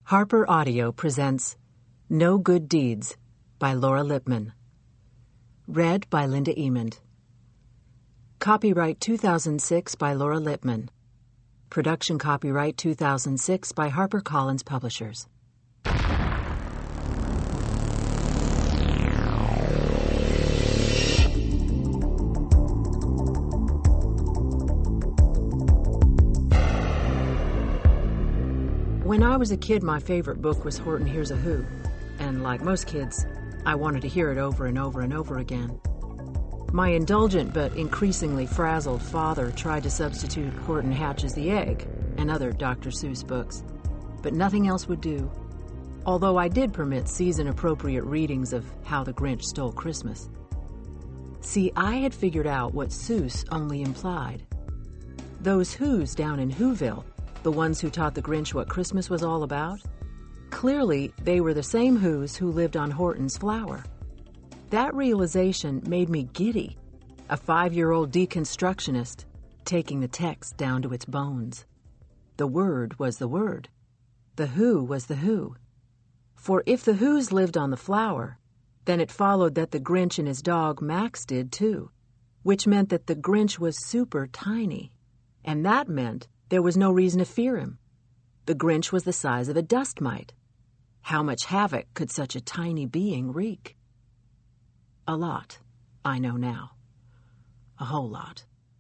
Harper Audio presents No Good Deeds by Laura Lippman. Read by Linda Emond. Copyright 2006 by Laura Lippman. Production copyright 2006 by HarperCollins Publishers. When I was a kid, my favorite book was Horton Hears a Who, and like most kids, I wanted to hear it over and over and over again. My indulgent but increasingly frazzled father tried to substitute Horton Hatches the Egg and other Dr. Seuss books, but nothing else would do, although I did permit season-appropriate readings of How the Grinch Stole Christmas. See, I had figured out what Seuss only implied. Those Whos down in Whoville, the ones who taught the Grinch what Christmas was all about? Clearly, they were the same Whos who lived on Horton's flower. That realization made me giddy, a 5-year-old deconstructionist, taking the text down to its bones. The word was the word. The who was the who. For if the Whos lived on the flower, then it followed that the Grinch and his dog Max did too, which meant that the Grinch was super tiny. And that meant there was no reason to fear him. The Grinch was the size of a dust mite. How much havoc could such a tiny being wreak? A lot, I know now. A whole lot.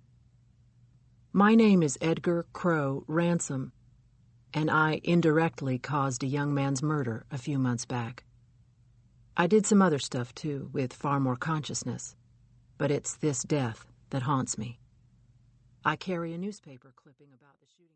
My name is Edgar Crow Ransom, and I indirectly caused a young man's murder a few months back. I did some other stuff, too, with far more consciousness, but it's this death that haunts me. I carry a newspaper clipping about the shooting.